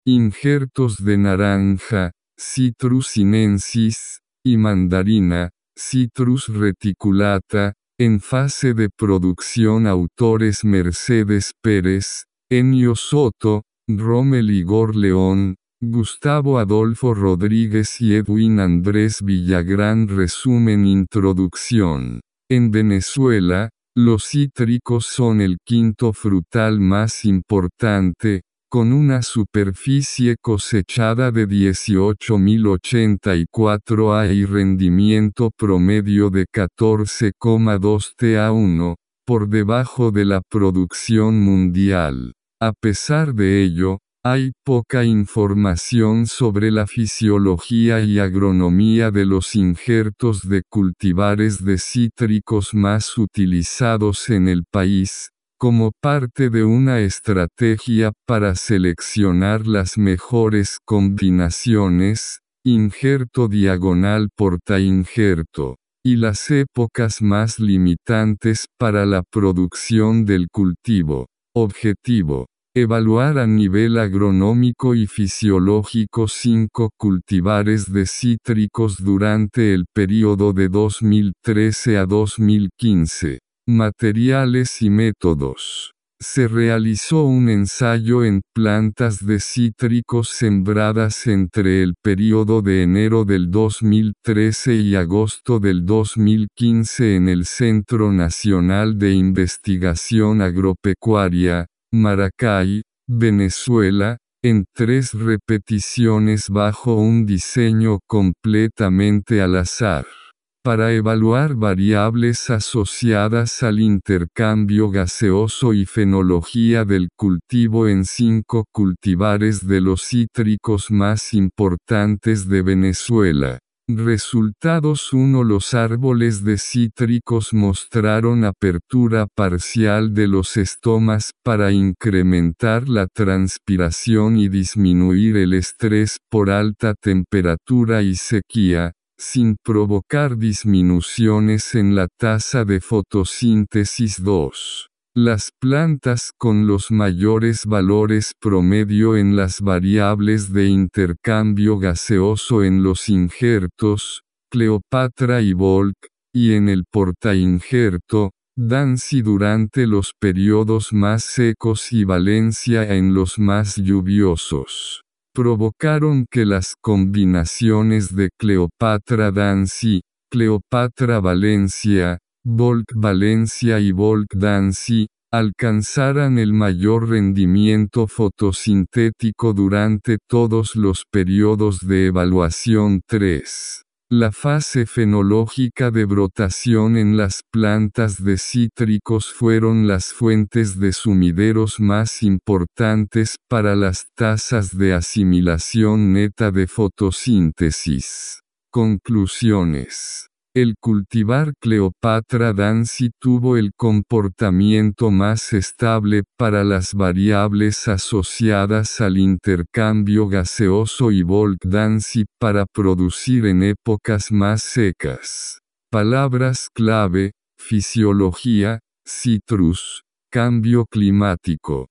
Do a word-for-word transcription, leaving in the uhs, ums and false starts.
injertos de naranja, Citrus sinensis, y mandarina, Citrus reticulata. En fase de producción autores Mercedes Pérez, Ennio Soto, Rommel Igor León, Gustavo Adolfo Rodríguez y Edwin Andrés Villagrán. Resumen. Introducción. En Venezuela, los cítricos son el quinto frutal más importante, con una superficie cosechada de dieciocho mil ochenta y cuatro ha y rendimiento promedio de catorce coma dos t a uno, por debajo de la producción mundial. A pesar de ello, hay poca información sobre la fisiología y agronomía de los injertos de cultivares de cítricos más utilizados en el país, como parte de una estrategia para seleccionar las mejores combinaciones, injerto diagonal portainjerto, y las épocas más limitantes para la producción del cultivo. Objetivo: evaluar a nivel agronómico y fisiológico cinco cultivares de cítricos durante el período de dos mil trece a dos mil quince. Materiales y métodos. Se realizó un ensayo en plantas de cítricos sembradas entre el período de enero del dos mil trece y agosto del dos mil quince en el Centro Nacional de Investigación Agropecuaria, Maracay, Venezuela, en tres repeticiones bajo un diseño completamente al azar, para evaluar variables asociadas al intercambio gaseoso y fenología del cultivo en cinco cultivares de los cítricos más importantes de Venezuela. Resultados uno Los árboles de cítricos mostraron apertura parcial de los estomas para incrementar la transpiración y disminuir el estrés por alta temperatura y sequía, sin provocar disminuciones en la tasa de fotosíntesis. dos. Las plantas con los mayores valores promedio en las variables de intercambio gaseoso en los injertos, Cleopatra y Volk, y en el portainjerto, Dancy durante los periodos más secos y Valencia en los más lluviosos, provocaron que las combinaciones de Cleopatra Dancy, Cleopatra Valencia, Volk Valencia y Volk Dancy, alcanzaran el mayor rendimiento fotosintético durante todos los periodos de evaluación. tres. La fase fenológica de brotación en las plantas de cítricos fueron las fuentes de sumideros más importantes para las tasas de asimilación neta de fotosíntesis. Conclusiones. El cultivar Cleopatra Dancy tuvo el comportamiento más estable para las variables asociadas al intercambio gaseoso y Volk Dancy para producir en épocas más secas. Palabras clave: fisiología, citrus, cambio climático.